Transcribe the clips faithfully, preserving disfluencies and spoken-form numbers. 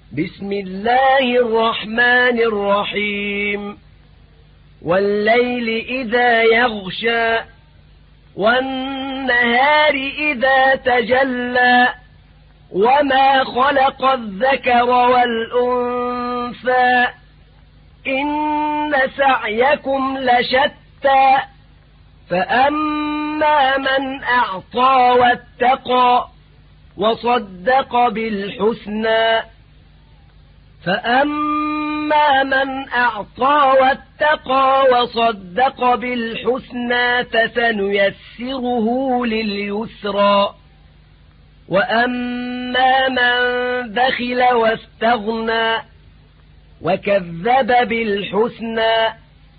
بسم الله الرحمن الرحيم والليل إذا يغشى والنهار إذا تجلى وما خلق الذكر والأنثى إن سعيكم لشتى فأما من أعطى واتقى وصدق بالحسنى فأما من أعطى واتقى وصدق بالحسنى فسنيسره لليسرى وأما من بخل واستغنى وكذب بالحسنى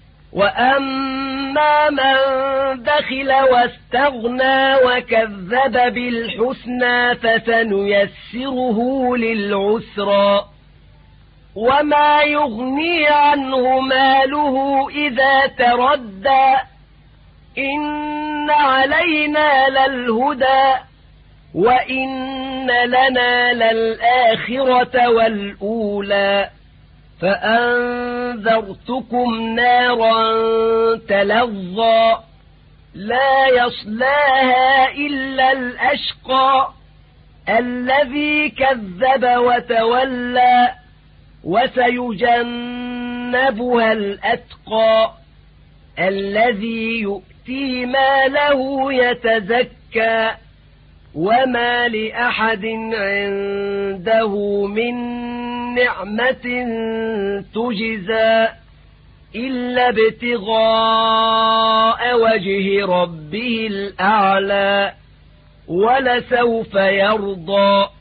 وأما من بخل واستغنى وكذب بالحسنى فسنيسره للعسرى وما يغني عنه ماله إذا تردى إن علينا للهدى وإن لنا للآخرة والأولى فأنذرتكم نارا تلظى لا يصلاها إلا الأشقى الذي كذب وتولى وسيجنبها الأتقى الذي يؤتي ماله يتزكى وما لأحد عنده من نعمة تجزى إلا ابتغاء وجه ربه الأعلى ولسوف يرضى